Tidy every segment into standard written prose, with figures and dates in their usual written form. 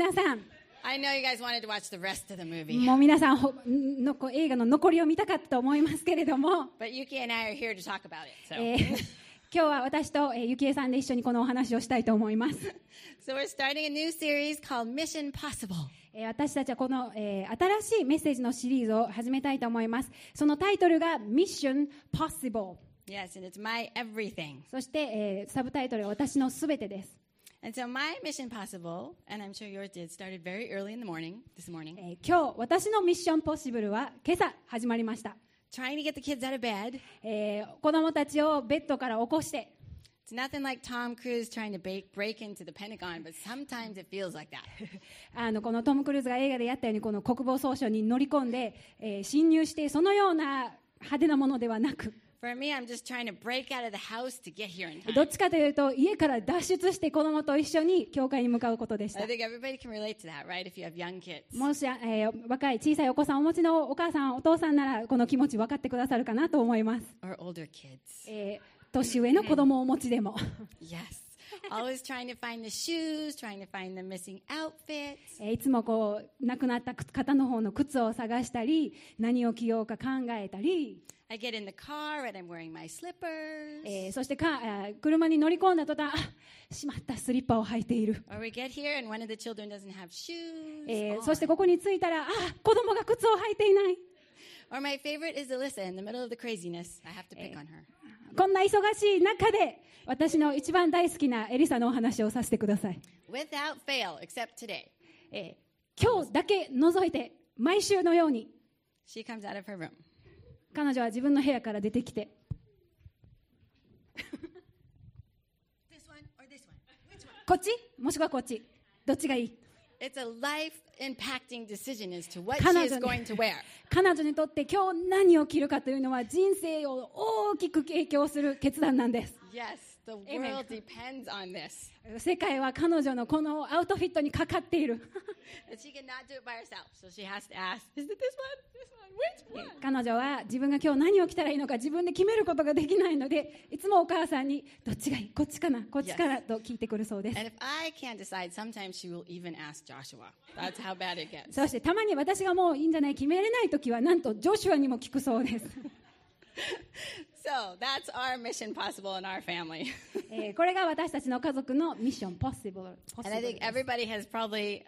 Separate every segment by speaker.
Speaker 1: 皆さん、
Speaker 2: I know you guys wanted to watch the rest of the movie.
Speaker 1: もう皆さん映画の残りを見たかったと思いますけれども、
Speaker 2: But Yuki and I are here to talk about it. So,
Speaker 1: 今日は私とゆきえさんで一緒にこのお話をしたいと思います。
Speaker 2: so we're starting a new series called Mission Possible.
Speaker 1: 私たちはこの、新しいメッセージのシリーズを始めたいと思います。そのタイトルが Mission Possible。Yes,
Speaker 2: and it's my everything.
Speaker 1: そして、サブタイトルは私のすべてです。
Speaker 2: And so my Mission Possible, and I'm sure yours did, started very early in the morning, this morning.
Speaker 1: 今日私のミッションポッシブルは今朝始まりました。
Speaker 2: Trying to get the kids out of bed.
Speaker 1: 子供たちをベッドから起こして。
Speaker 2: It's nothing like Tom Cruise trying to break into the Pentagon, but sometimes it feels like that.
Speaker 1: このトム・クルーズが映画でやったようにこの国防総省に乗り込んで、侵入してそのような派手なものではなく。
Speaker 2: For me, I'm just trying to break out of the house to get here in time.
Speaker 1: どっちかというと家から脱出して子供と一緒に教会に向かうことでした。
Speaker 2: I think everybody can relate to that, right? If you have young kids.
Speaker 1: もし、若い小さいお子さんをお持ちのお母さんお父さんならこの気持ち分かってくださるかなと思います。
Speaker 2: Or older kids.
Speaker 1: 年上の子供をお持ちでも。
Speaker 2: Yes. Always trying to find the shoes, trying to find the missing outfits.
Speaker 1: いつもこうなくなった片の方の靴を探したり、何を着ようか考えたり。
Speaker 2: I get in the car and I'm wearing my slippers.
Speaker 1: そして車に乗り込んだ途端、しまったスリッパを履いている。
Speaker 2: Or we get here and one of the children doesn't have shoes.
Speaker 1: そしてここに着いたら、子供が靴を履いていない。
Speaker 2: Or my favorite is Alyssa in the middle of the craziness. I have to pick on her.
Speaker 1: こんな忙しい中で私の一番大好きなエリサのお話をさせてください。
Speaker 2: Without fail, except today.
Speaker 1: 今日だけ除いて毎週のように
Speaker 2: She comes out of her room.
Speaker 1: 彼女は自分の部屋から出てきてこっちもしくはこっちどっちがいい？
Speaker 2: It's a life-impacting decision as to what she is going to wear.
Speaker 1: 彼女にとって今日何を着るかというのは人生を大きく影響する決断なんです。
Speaker 2: Yes, the world depends on this.
Speaker 1: 世界は彼女のこのアウトフィットにかかっている。
Speaker 2: She cannot do it by herself, so she has to ask, is it this one? This one? Which one?
Speaker 1: 彼女は自分が今日何を着たらいいのか自分で決めることができないので、いつもお母さんにどっちがいい？こっちかな？こっちかな？と聞いてくるそうです。
Speaker 2: And if I can't decide, sometimes she will even ask Joshua. That's how bad it gets.
Speaker 1: そしてたまに私がもういいんじゃない決めれないときはなんとジョシュアにも聞くそうです。
Speaker 2: So that's our mission possible in our family.
Speaker 1: これが私たちの家族のミッションポッシブル。
Speaker 2: And I think everybody has probably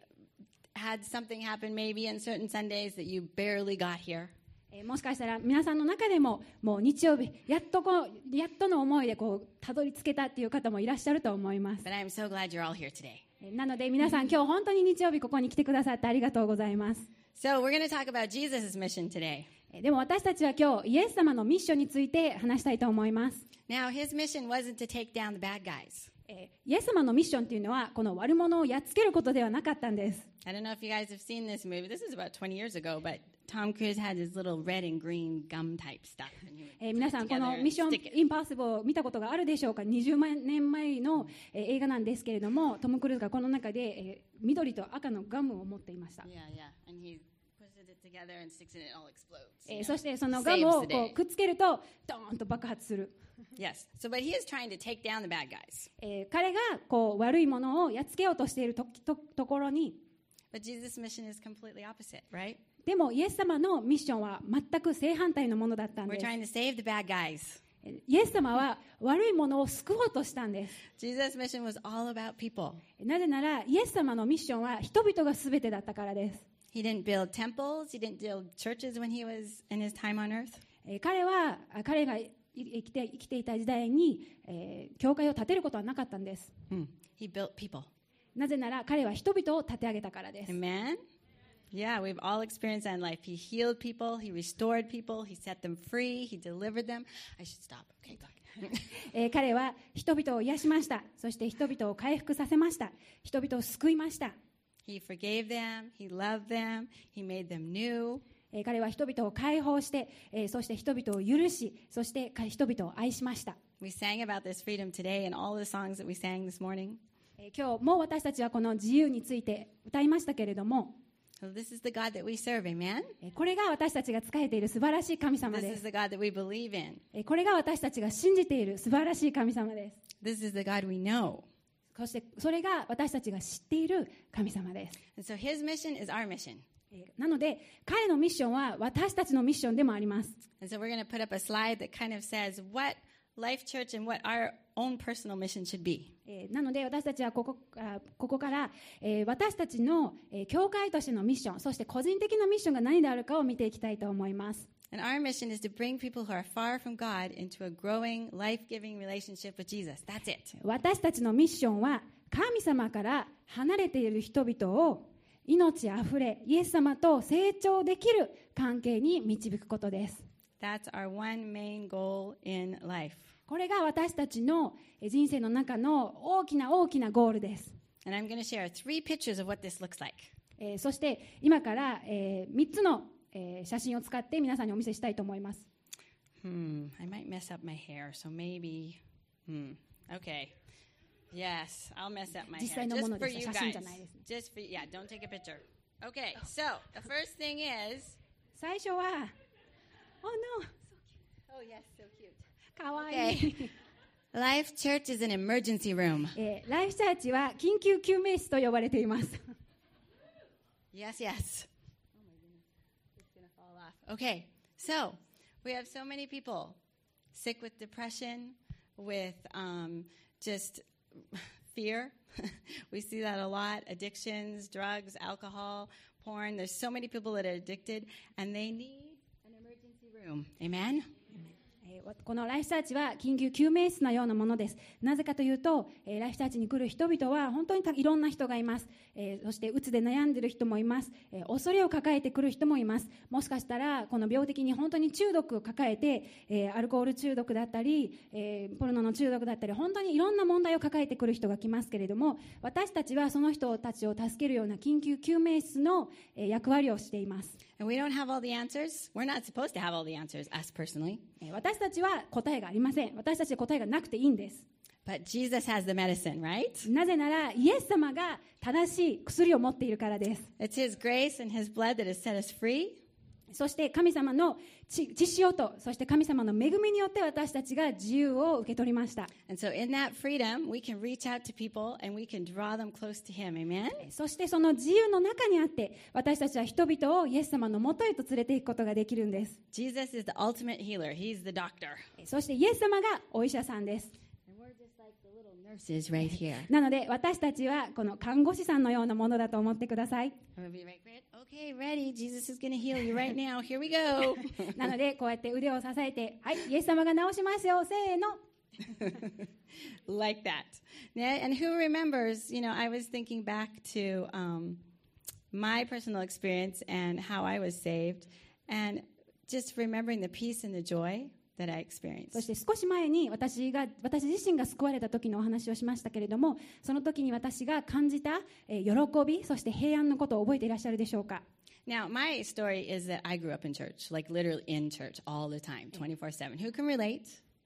Speaker 2: had something happen maybe in certain Sundays that you barely got here.
Speaker 1: もしかしたら皆さんの中でももう日曜日やっとの思いでこうたどり着けたっていう方もいらっしゃると思います。
Speaker 2: But I'm so glad you're all here today.
Speaker 1: なので皆さん今日本当に日曜日ここに来てくださってありがとうございます。
Speaker 2: So we're going to talk about Jesus' mission today.
Speaker 1: でも私たちは今日イエス様のミッションについて話したいと思います。
Speaker 2: Now his mission wasn't to take down the bad guys.
Speaker 1: イエス様のミッションというのはこの悪者をやっつけることではなかったんです。
Speaker 2: I don't know if you guys have seen this movie. This is about 20 years ago, but Tom Cruise had his little red and green gum type stuff.
Speaker 1: 皆さんこのミッションインパッシブルを見たことがあるでしょうか。20年前の映画なんですけれども、トム・クルーズがこの中で緑と赤のガムを持っていました。
Speaker 2: Yeah, yeah. And he pushes it together and sticks it and it all explodes.
Speaker 1: そしてそのガムをこうくっつけるとドーンと爆発する。
Speaker 2: Yes. So, but he is trying to take down the bad guys.
Speaker 1: 彼がこう悪いものをやっつけようとしているところに。
Speaker 2: But Jesus' mission is completely opposite, right?
Speaker 1: でもイエス様のミッションは全く正反対のものだったんで
Speaker 2: We're
Speaker 1: す。
Speaker 2: trying to save the bad guys.
Speaker 1: イエス様は悪いものを救おうとしたんです。
Speaker 2: Jesus' mission was all about people.
Speaker 1: なぜならイエス様のミッションは人々が全てだったからです。
Speaker 2: He didn't build temples. He didn't build churches when he was in his time on earth.
Speaker 1: 彼が生きていた時代に、教会を建てることはなかったんです。
Speaker 2: He built people.
Speaker 1: なぜなら彼は人々を立て上げたからです。
Speaker 2: Amen? Yeah, we've all experienced that in life. He healed people. He restored people. He set them free. He delivered them. I should stop. Okay, talk.
Speaker 1: 彼は人々を癒しました。そして人々を回復させました。人々を救いました。
Speaker 2: He forgave them. He loved them. He made them new.
Speaker 1: 彼は人々を解放して、そして人々を許し、そして人々を愛しました。
Speaker 2: We sang about this freedom today in all the songs that we sang this morning.
Speaker 1: 今日も私たちはこの自由について歌いましたけれども、
Speaker 2: So this is the God that we serve, amen?
Speaker 1: これが私たちが仕えている素晴らしい神様
Speaker 2: This
Speaker 1: で
Speaker 2: is
Speaker 1: す。
Speaker 2: the God that we believe in.
Speaker 1: これが私たちが信じている素晴らしい神様です。
Speaker 2: This is the God we know.
Speaker 1: そしてそれが私たちが知っている神様です。
Speaker 2: And so his mission is our mission.
Speaker 1: なので彼のミッションは私たちのミッションでもあります。
Speaker 2: And so we're going to put up a slide that kind of says what Life Church and what our own personal mission should be.
Speaker 1: なので私たちはここから、私たちの、教会としてのミッション、そして個人的なミッションが何であるかを見ていきたいと思います。
Speaker 2: And our mission is to bring people who are far from God into a growing, life-giving relationship with Jesus. That's it.
Speaker 1: 私たちのミッションは神様から離れている人々を命あふれイエス様と成長できる関係に導くことです。
Speaker 2: That's our one main goal in life.
Speaker 1: これが私たちの人生の中の大きなゴールです。
Speaker 2: And I'm going to share 3 pictures of what this looks like.
Speaker 1: そして今から、3つの、写真を使って皆さんにお見せしたいと思います。
Speaker 2: I might mess up my hair, so maybe. Okay. Yes, I'll mess up my hair. Just for you guys. Just for yeah, don't take a picture. Okay, so the first thing is.
Speaker 1: 最初は Oh no.
Speaker 2: Oh yes, so cute.
Speaker 1: かわいい。
Speaker 2: Okay. Life Church is an emergency room.
Speaker 1: ライフチャーチは緊急救命室と呼ばれています。
Speaker 2: Yes, yes. Oh my goodness, it's gonna fall off. Okay, so we have so many people sick with depression, with just fear. We see that a lot. Addictions, drugs, alcohol, porn. There's so many people that are addicted, and they need an emergency room. Amen?
Speaker 1: このライフチャーチは緊急救命室のようなものです。なぜかというと、ライフチャーチに来る人々は本当にいろんな人がいます。そしてうつで悩んでいる人もいます。恐れを抱えてくる人もいます。もしかしたらこの病的に本当に中毒を抱えて、アルコール中毒だったり、ポルノの中毒だったり、本当にいろんな問題を抱えてくる人が来ますけれども、私たちはその人たちを助けるような緊急救命室の役割をしています。
Speaker 2: And we don't have all the answers. We're not supposed to have all the answers, us personally.
Speaker 1: 私たちは答えがありません。私たちは答えがなくていいんです。
Speaker 2: But Jesus has the medicine, right?
Speaker 1: なぜならイエス様が正しい薬を持っているからです。
Speaker 2: It's His grace and His blood that has set us free.
Speaker 1: そして神様の血潮と、そして神様の恵みによって私たちが自由を受け取りました。
Speaker 2: And so in that freedom, we can reach out to people and we can draw them close to Him. Amen?
Speaker 1: そしてその自由の中にあって、私たちは人々をイエス様のもとへと連れて行くことができるんです。
Speaker 2: Jesus is the ultimate healer. He's the doctor.
Speaker 1: そしてイエス様がお医者さんです。
Speaker 2: Nurses right here.
Speaker 1: なので私たちはこの看護師さんのようなものだと思ってください。
Speaker 2: Okay, ready. Jesus is going to heal you right now. Here we go.
Speaker 1: なのでこうやって腕を支えて、はい、イエス様が治しますよ。せーの。
Speaker 2: Like that. Yeah, and who remembers, I was thinking back to my personal experience and how I was saved and just remembering the peace and the joy that I experienced.
Speaker 1: そして少し前に私自身が救われた時のお話をしましたけれども、その時に私が感じた喜び、そして平安のことを覚えていらっしゃるでしょうか。
Speaker 2: Now, my story is that I grew up in church, like literally in church all the time, 24/7. Who can relate?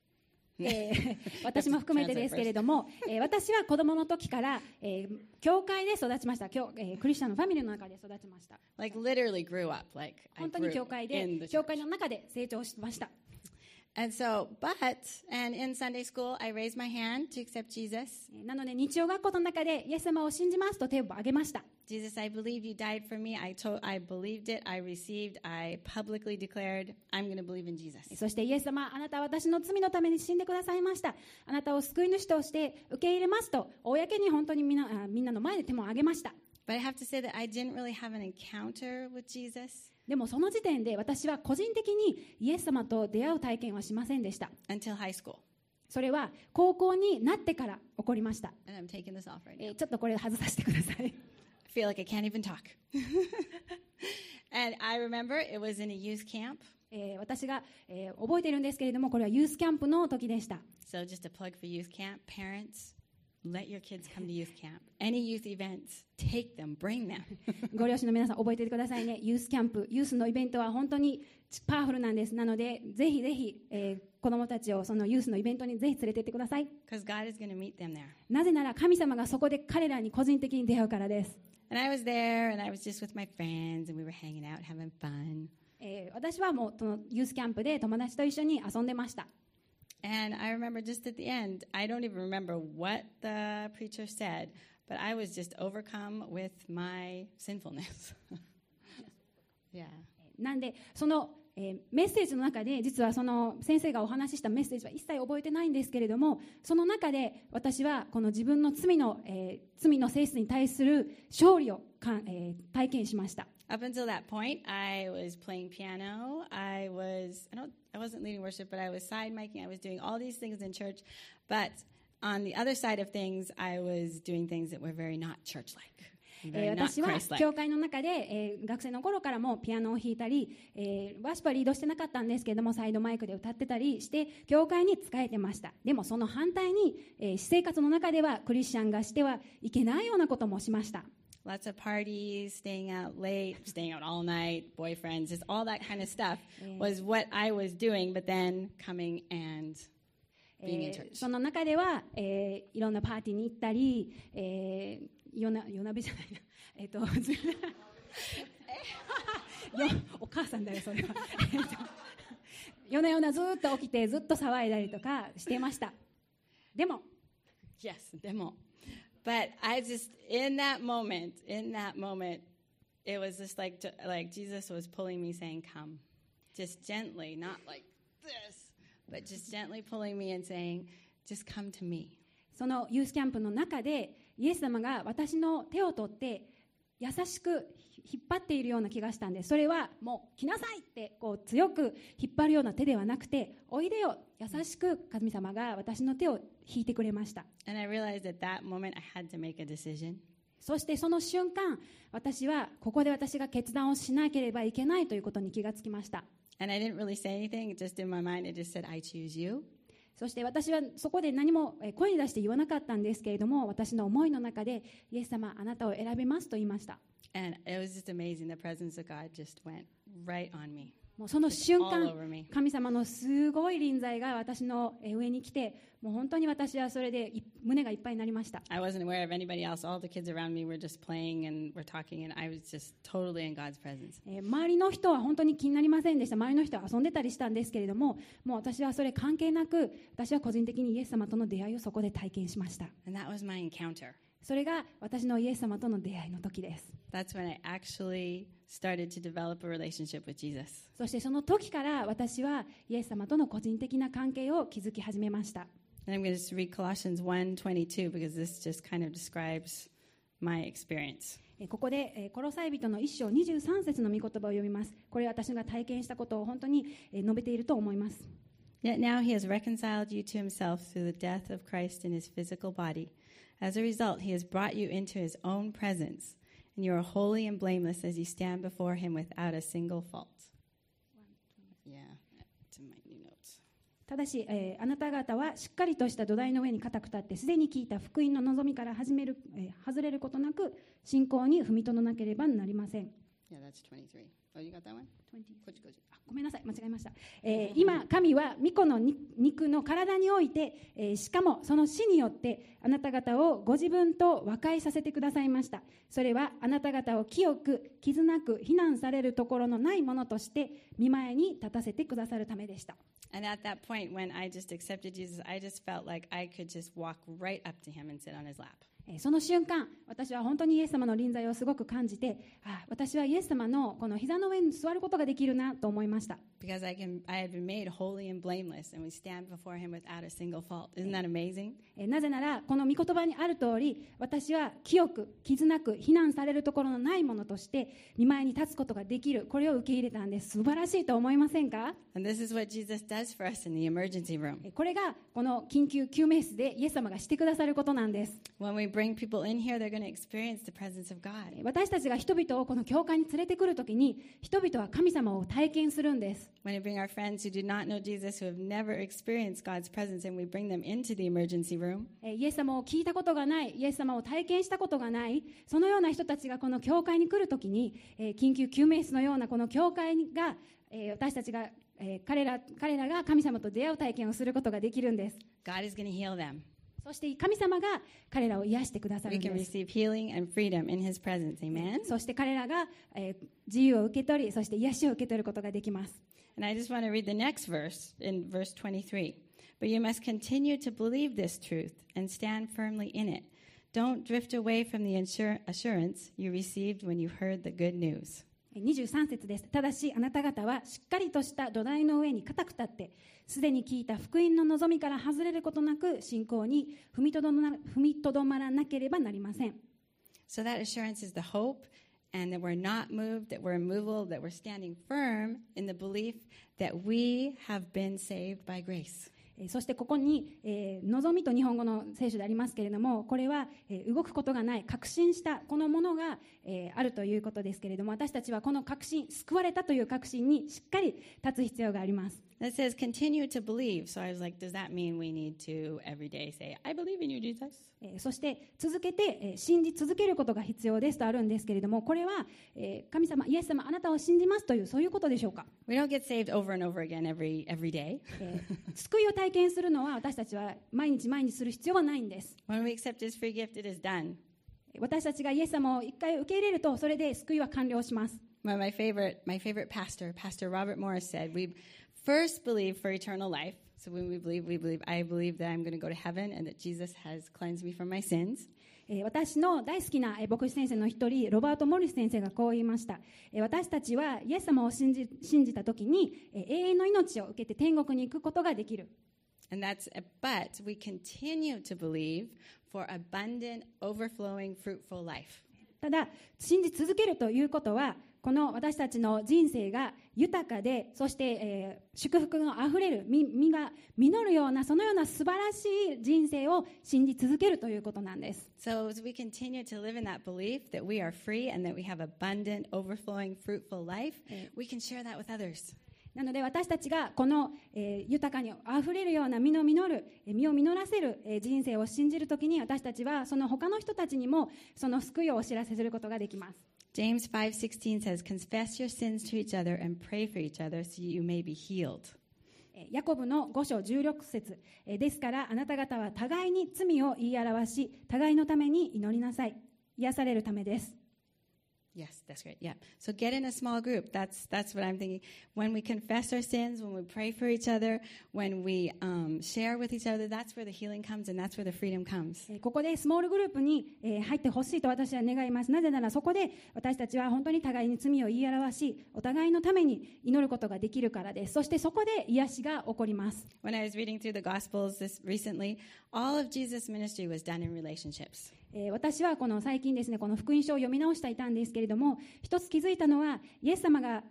Speaker 1: 私も含めてですけれども、私は子供の時から、教会で育ちました。クリスチャンのファミリーの中で育ちました。
Speaker 2: Like literally grew up. Like I
Speaker 1: 本当に
Speaker 2: grew
Speaker 1: 教会で
Speaker 2: in the
Speaker 1: 教
Speaker 2: church.
Speaker 1: 会の中で成長しました。
Speaker 2: And in Sunday school, I raised my hand to accept Jesus.
Speaker 1: なので日曜学校の中でイエス様を信じますと手を挙げました。
Speaker 2: Jesus, I believe you died for me. I believed it. I received. I publicly declared, I'm going to believe in Jesus.
Speaker 1: そしてイエス様、あなたは私の罪のために死んでくださいました。あなたを救い主として受け入れますと、公に本当にみんなの前で手も挙げました。
Speaker 2: But I have to say that I didn't really have an encounter with Jesus.
Speaker 1: でもその時点で私は個人的にイエス様と出会う体験はしませんでした。
Speaker 2: Until high school.
Speaker 1: それは高校になってから起こりました。
Speaker 2: And I'm taking this off right now.
Speaker 1: ちょっとこれ外させてください。
Speaker 2: I feel like I can't even talk. And I remember it was in a youth camp.
Speaker 1: 私が、覚えているんですけれども、これはユースキャンプの時でした。
Speaker 2: So just a plug for youth camp. Parents, let your kids come to youth camp. Any youth events, take them, bring them.
Speaker 1: ご両親の皆さん覚えておいてくださいね。ユースキャンプ、ユースのイベントは本当にパワフルなんです。なのでぜひぜひ、子供たちをそのユースのイベントにぜひ連れて行ってください。
Speaker 2: Because God is going to meet them there.
Speaker 1: なぜなら神様がそこで彼らに個人的に出会うからです。
Speaker 2: And I was there and I was just with my friends and we were hanging out, having fun.
Speaker 1: 私はもうそのユースキャンプで友達と一緒に遊んでました。
Speaker 2: And I remember just at the end, I don't even remember what the preacher said, but I was just overcome with my sinfulness. Yeah.
Speaker 1: なんでその、メッセージの中で実はその先生がお話ししたメッセージは一切覚えてないんですけれども、その中で私はこの自分の罪の性質に対する勝利を体験しました。
Speaker 2: Up until that point, I was playing piano. I wasn't leading worship, but I was side miking. I was doing all these things in church. But on the other side of things, I was doing things that were very not church-like.
Speaker 1: 私は教会の中で、学生の頃からもピアノを弾いたり、ワーシップはリードしてなかったんですけれども、サイドマイクで歌ってたりして教会に仕えてました。でもその反対に、私生活の中ではクリスチャンがしてはいけないようなこともしました。
Speaker 2: Lots of parties, staying out late, staying out all night, boyfriends, just all that kind of stuff was what I was doing, but then coming and being in church.
Speaker 1: その中では、いろんなパーティーに行ったり、夜鍋じゃないな、お母さんだよそれは夜な夜なずっと起きてずっと騒いだりとかしてました。でも
Speaker 2: Yes, でも But I just, in that moment, it was just like Jesus was pulling me saying, come. Just gently, not like this, but just gently pulling me and saying, just come to me.
Speaker 1: そのユースキャンプの中でイエス様が私の手を取って優しく引っ張っているような気がしたんです。それはもう来なさいってこう強く引っ張るような手ではなくて、おいでよ、優しく神様が私の手を引いてくれました。
Speaker 2: And I realized at that moment I had to make a decision.
Speaker 1: そしてその瞬間、私はここで私が決断をしなければいけないということに気がつきました。
Speaker 2: And I didn't really say anything, just in my mind it just said, I choose you.
Speaker 1: そして私はそこで何も声に出して言わなかったんですけれども、私の思いの中でイエス様、あなたを選びますと言いました。
Speaker 2: And it was just amazing. The presence of God just went right on me.
Speaker 1: もうその瞬間、神様のすごい臨在が私の上に来て、もう本当に私はそれで胸がいっぱいになりました。
Speaker 2: I wasn't aware of anybody else. All the kids around me were just playing and were talking, and I was just totally in God's presence.
Speaker 1: 周りの人は本当に気になりませんでした。周りの人は遊んでたりしたんですけれども、もう私はそれ関係なく、私は個人的にイエス様との出会いをそこで体験しました。
Speaker 2: And that was my encounter.
Speaker 1: それが私のイエス様との出会いの時です。
Speaker 2: That's when I actually started to develop a relationship with Jesus.
Speaker 1: そしてその時から私はイエス様との個人的な関係を築き始めました。
Speaker 2: And I'm going to read Colossians 1:22 because this just kind of describes my experience.
Speaker 1: ここでコロサイ人の1章23節の御言葉を読みます。これは私が体験したことを本当に述べていると思います。
Speaker 2: Yet now he has reconciled you to himself through the death of Christ in his physical body. As a result, he has brought you into his own presence, and you are holy and blameless as you stand before him without a single fault. Yeah, to my new notes.
Speaker 1: ただし、あなた方はしっかりとした土台の上に固く立ってすでに聞いた福音の望みから外れることなく信仰に踏みとどなければなりません。
Speaker 2: Yeah, that's 23. Oh, you got that one?
Speaker 1: ごめんなさい、間違えました。今、神は御子の肉の体において、しかもその死によってあなた方をご自分と和解させてくださいました。それはあなた方を清く、傷なく、非難されるところのないものとして御前に立たせてくださるためでした。
Speaker 2: And at that point, when I just accepted Jesus, I just felt like I could just walk right up to him and sit on his lap.
Speaker 1: その瞬間、私は本当にイエス様の臨在をすごく感じて、私はイエス様のこの膝の上に座ることができるなと思いました。
Speaker 2: Because I had been made holy and blameless, and we stand before him without a single fault. Isn't that amazing?
Speaker 1: なぜなら、この御言葉にある通り、私は清く、傷なく、非難されるところのないものとして、御前に立つことができる、これを受け入れたんです。素晴らしいと思いませんか？
Speaker 2: And this is what Jesus does for us in the emergency room.
Speaker 1: これがこの緊急救命室でイエス様がしてくださることなんです。
Speaker 2: When we bring people in here, they're going to experience the presence of God.
Speaker 1: 私たちが人々をこの教会に連れてくるときに、人々は神様を体験するんです。
Speaker 2: When we bring our friends who do not know Jesus, who have never experienced God's presence, and we bring them into the emergency room.
Speaker 1: イエス様を聞いたことがない、イエス様を体験したことがない、そのような人たちがこの教会に来るときに、緊急救命室のようなこの教会が、私たちが、彼らが神様と出会う体験をすることができるんです。
Speaker 2: God is going to heal them.
Speaker 1: そして神様が彼らを癒してくださるんです。
Speaker 2: We can receive healing and freedom in His presence. Amen.
Speaker 1: そして彼らが、自由を受け取り、そして癒しを受け取ることができます。
Speaker 2: And I just want to read the next verse in verse 23. But you must continue to believe this truth and stand firmly in it. Don't drift away from the assurance you received when you heard the good news.
Speaker 1: 23節です。ただしあなた方はしっかりとした土台の上に固く立って、すでに聞いた福音の望みから外れることなく信仰に踏みとどまらなければなりません。
Speaker 2: So that assurance is the hope, and that we're not moved, that we're immovable, that we're standing firm in the belief that we have been saved by grace.
Speaker 1: そしてここに、望みと日本語の聖書でありますけれども、これは、動くことがない確信したこのものが、あるということですけれども、私たちはこの確信、救われたという確信にしっかり立つ必要があります。
Speaker 2: That says continue to believe. So I was like, does that mean we need to every day say, I believe in you, Jesus?
Speaker 1: そして続けて、信じ続けることが必要ですとあるんですけれども、これは、神様、イエス様、あなたを信じますというそういうことでしょうか。
Speaker 2: We don't get saved over and over again every day.
Speaker 1: 救いを体験するのは私たちは毎日する必要はないんです。
Speaker 2: When we accept His free gift, it is done.
Speaker 1: 私たちがイエス様を一回受け入れると、それで救いは完了します。
Speaker 2: My favorite pastor, Pastor Robert Morris said, we first believe for eternal life. So when we believe, I believe that I'm going to go to heaven and that Jesus has cleansed me from my sins.
Speaker 1: 私の大好きな牧師先生の一人、ロバート・モリス先生がこう言いました。私たちはイエス様を信じたときに、永遠の命を受けて天国に行くことができる。
Speaker 2: But we continue to believe for abundant, overflowing, fruitful life.
Speaker 1: ただ、信じ続けるということは、この私たちの人生が豊かで、そして、祝福のあふれる、実が実るような、そのような素晴らしい人生を信じ続けるということなんです。
Speaker 2: So as we continue to live in that belief that we are free and that we have abundant, overflowing, fruitful life, we can share that with others.
Speaker 1: なので私たちがこの、豊かにあふれるような実を実らせる、人生を信じるときに、私たちはその他の人たちにもその救いをお知らせすることができます。
Speaker 2: James 5:16 says, confess your sins to each other and pray for each other so you may be healed.
Speaker 1: ヤコブの5章16節ですからあなた方は互いに罪を言い表し、互いのために祈りなさい。癒されるためです。
Speaker 2: Yes, that's great. Yeah. So get in a small group. That's what I'm thinking. When we confess our sins, when we pray for each other, when we share with each other, that's where the healing comes and that's where the freedom comes.
Speaker 1: ここでスモールグループに入ってほしいと私は願います。なぜならそこで私たちは本当に互いに罪を言い表し、お互いのために祈ることができるからです。そしてそこで癒しが起こります。
Speaker 2: When I was reading through the Gospels recently, all of Jesus' ministry was done in relationships.
Speaker 1: 私はこの最近ですね、この福音書を読み直していたんですけれども、一つ気づいたのは、イエス様が、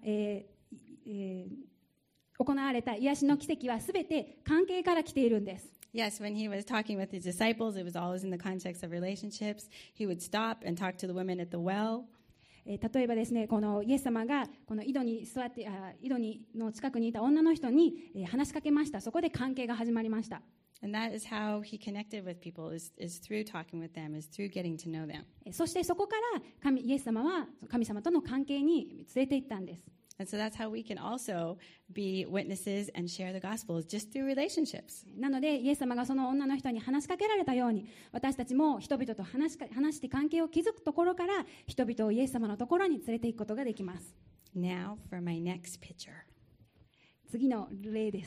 Speaker 1: 行われた癒しの奇跡はすべて関係から来ているんです。
Speaker 2: Yes, when he was talking with his disciples, it was always in the context of relationships. He would stop and talk to the women at the well.
Speaker 1: 例えばですね、このイエス様がこの井戸の近くにいた女の人に話しかけました。そこで関係が始まりました。
Speaker 2: And that is how he connected with people, is through talking with them, is through getting to know them.
Speaker 1: そしてそこからイエス様は神様との関係に連れて行ったんです。
Speaker 2: And so that's how we can also be witnesses and share the gospel, is just through relationships.
Speaker 1: なのでイエス様がその女の人に話しかけられたように、私たちも人々と話して関係を築くところから人々をイエス様のところに連れて行くことができます。
Speaker 2: Now for my next picture.
Speaker 1: 次の例です。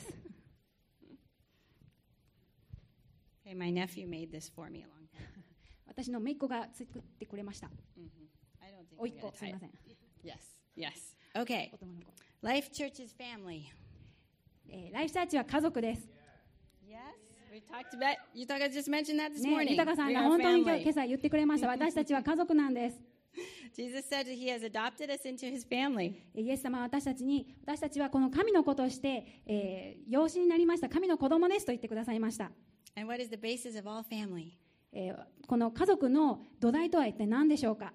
Speaker 2: Okay, my nephew made this for me a long time.
Speaker 1: 私の姪っ子が作ってくれました。
Speaker 2: I don't think
Speaker 1: おいっ
Speaker 2: I'm
Speaker 1: 子、
Speaker 2: gonna
Speaker 1: すみ
Speaker 2: tie
Speaker 1: ま
Speaker 2: it.
Speaker 1: せん。
Speaker 2: Yes. Okay.
Speaker 1: 男の子。
Speaker 2: Life Church's family.
Speaker 1: ライフチャーチは家族です。
Speaker 2: Yes. We talked about, Yutaka just mentioned that this
Speaker 1: ね、
Speaker 2: morning.
Speaker 1: 豊さん
Speaker 2: We
Speaker 1: が
Speaker 2: are
Speaker 1: 本当に今
Speaker 2: family.
Speaker 1: 朝言ってくれました。私たちは家族なんです。
Speaker 2: Jesus said that he has adopted us into his family.
Speaker 1: イエス様は私たちはこの神の子として、養子になりました。神の子供ですと言ってくださいました。
Speaker 2: And what is the basis of all family?
Speaker 1: この家族の土台とは一体何でしょうか。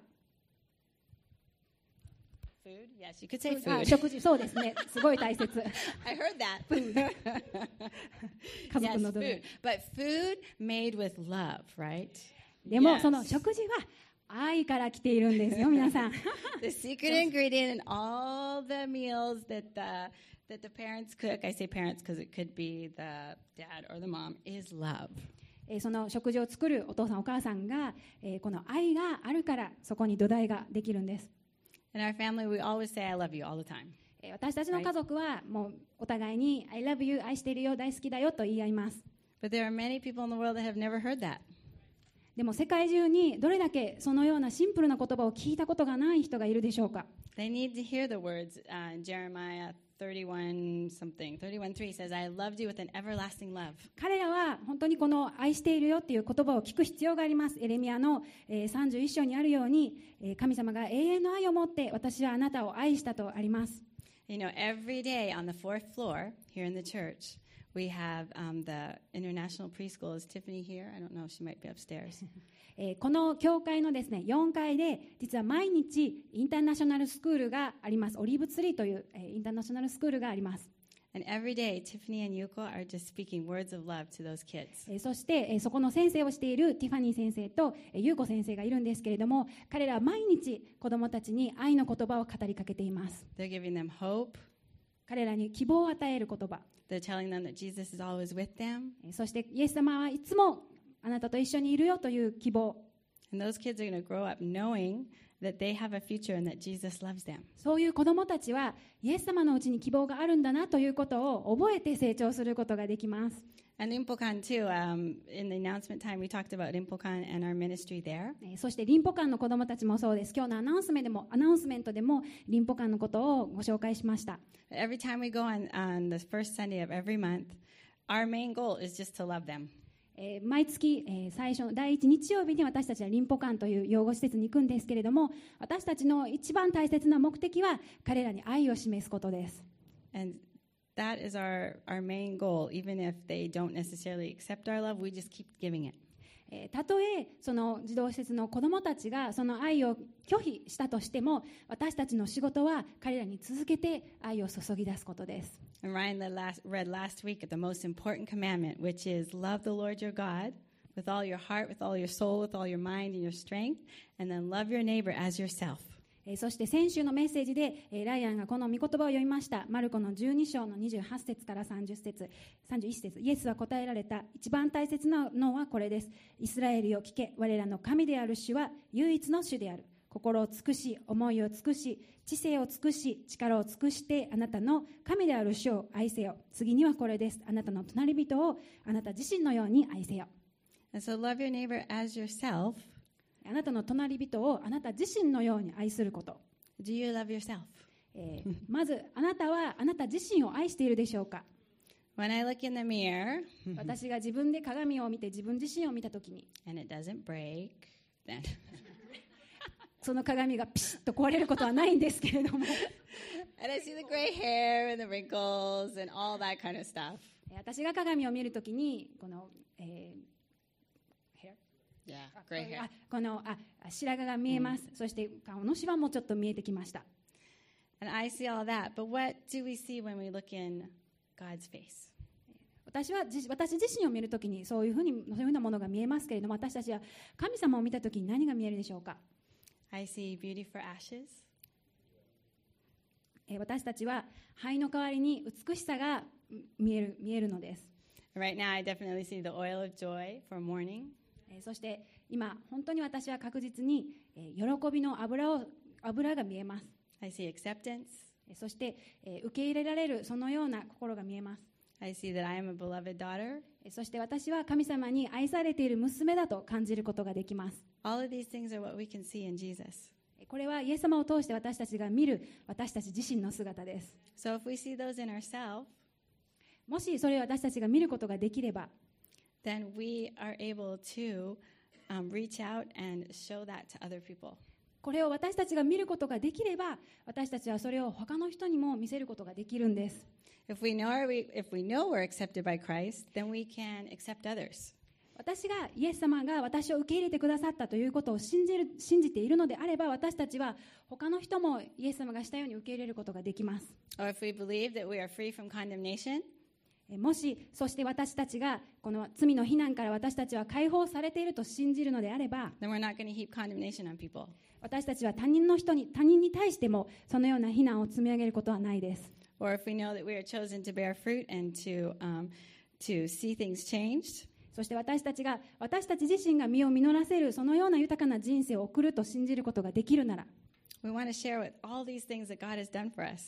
Speaker 2: Food? Yes, you could say food.
Speaker 1: 食事、そうですね。すごい大切。
Speaker 2: I heard that.
Speaker 1: 家族
Speaker 2: Yes,
Speaker 1: の土台。
Speaker 2: food. But food made with love, right?
Speaker 1: でも、
Speaker 2: Yes.
Speaker 1: その食事は愛から来ているんですよ、皆さん。
Speaker 2: The secret ingredient in all the meals that the parents cook, I say parents because it could be the dad or the mom, is love.
Speaker 1: その食事を作るお父さんお母さんが、この愛があるからそこに土台ができるんです。
Speaker 2: In our family, we always say, I love you all the time.
Speaker 1: 私たちの家族はもうお互いに I love you 愛しているよ大好きだよと言い合います。
Speaker 2: But there are many people in the world that have never heard that.
Speaker 1: でも世界中にどれだけそのようなシンプルな言葉を聞いたことがない人がいるでしょうか。
Speaker 2: They need to hear the words. Jeremiah 31:3 says, I loved you with an everlasting love.
Speaker 1: 彼らは本当にこの愛しているよっていう言葉を聞く必要があります。エレミヤの31章にあるように、神様が永遠の愛を持って私はあなたを愛したとあります。
Speaker 2: You know, every day on the 4th floor here in the church, we have the international preschool. Is Tiffany here? I don't know. She might be upstairs.
Speaker 1: この教会のですね4階で実は毎日インターナショナルスクールがあります。オリーブツリーというインターナショナルスクールがあります。
Speaker 2: And every day, Tiffany and Yuko are just speaking words of love to those kids.
Speaker 1: そしてそこの先生をしているティファニー先生と優子先生がいるんですけれども、彼らは毎日子どもたちに愛の言葉を語りかけています。
Speaker 2: They're giving them hope.
Speaker 1: 彼らに希望を与える言葉。
Speaker 2: They're telling them that Jesus is always with them.
Speaker 1: そしてイエス様はいつもあなたと一緒にいるよという希望。
Speaker 2: And those kids are going to grow up knowing that they have a future and that Jesus loves them.
Speaker 1: そういう子どもたちはイエス様のうちに希望があるんだなということを覚えて成長することができます。
Speaker 2: And Rimpokan too, in the announcement time we talked about Rimpokan and our ministry there.
Speaker 1: そしてリンポ館の子どもたちもそうです。今日のアナウンスメントでもリンポ館のことをご紹介しました。
Speaker 2: Every time we go on the first Sunday of every month, our main goal is just to love them.
Speaker 1: 毎月、最初の第1日曜日に私たちはリンポ館という養護施設に行くんですけれども、私たちの一番大切な目的は彼らに愛を示すことです。
Speaker 2: And that is our main goal. Even if they don't necessarily accept our love, we just keep giving it.
Speaker 1: たとえその児童施設の子どもたちがその愛を拒否したとしても、私たちの仕事は彼らに続けて愛を注ぎ出すことです。
Speaker 2: And Ryan read last week the most important commandment, which is love the Lord your God with all your heart, with all your soul, with all your mind and your strength, and then love your neighbor as yourself.
Speaker 1: そして先週のメッセージでライアンがこの御言葉を読みました。マルコの12章の28節から31節、イエスは答えられた。一番大切なのはこれです。イスラエルよ聞け、我らの神である主は唯一の主である。心を尽くし、思いを尽くし、知性を尽くし、力を尽くしてあなたの神である主を愛せよ。次にはこれです。あなたの隣人をあなた自身のように愛せよ。
Speaker 2: And so love your neighbor as yourself.
Speaker 1: あなたの隣人をあなた自身のように愛すること。
Speaker 2: Do you love yourself?
Speaker 1: まずあなたはあなた自身を愛しているでしょうか。
Speaker 2: When I look in the mirror
Speaker 1: 私が自分で鏡を見て自分自身を見たときに
Speaker 2: and it doesn't break, then
Speaker 1: その鏡がピシッと壊れることはないんですけれども
Speaker 2: and I see the gray hair and the wrinkles and all that kind of stuff.
Speaker 1: 私が鏡を見るときにこの、
Speaker 2: Yeah, gray hair.
Speaker 1: この白髪が見えます、そして顔のシワもちょっと見えてきました。
Speaker 2: And I see all that, but what do we see when we look in God's face?
Speaker 1: 私自身を見るときにそういうふうなものが見えますけれども、私たちは神様を見たときに何が見えるでしょうか。
Speaker 2: I see beauty for ashes.
Speaker 1: 私たちは灰の代わりに美しさが見えるのです。
Speaker 2: Right now, I definitely see the oil of joy for mourning.
Speaker 1: そして今本当に私は確実に喜びの油が見えます。
Speaker 2: I see acceptance.
Speaker 1: そして受け入れられるそのような心が見えます。
Speaker 2: I see that I am a beloved daughter.
Speaker 1: そして私は神様に愛されている娘だと感じることができます。
Speaker 2: All of these things are what we can see in Jesus.
Speaker 1: これはイエス様を通して私たちが見る私たち自身の姿です。
Speaker 2: So if we see those in ourselves,
Speaker 1: もしそれを私たちが見ることができれば、
Speaker 2: then we are able to reach out and show that to other people.
Speaker 1: これを私たちが見ることができれば、私たちはそれを他の人にも見せることができるんです。
Speaker 2: If we know we're accepted by Christ, then we can accept others.
Speaker 1: 私がイエス様が私を受け入れてくださったということを信じているのであれば、私たちは他の人もイエス様がしたように受け入れることができます。
Speaker 2: Or if we believe that we are free from condemnation,
Speaker 1: もしそして私たちがこの罪の非難から私たちは解放されていると信じるのであれば、
Speaker 2: then we're not going to heap condemnation on people.
Speaker 1: 私たちは他人に対してもそのような非難を積み上げることはないです。
Speaker 2: Or if we know that we are chosen to bear fruit and to see things changed,
Speaker 1: そして私たち自身が実を実らせるそのような豊かな人生を送ると信じることができるなら、
Speaker 2: we want to share with all these things that God has done for us.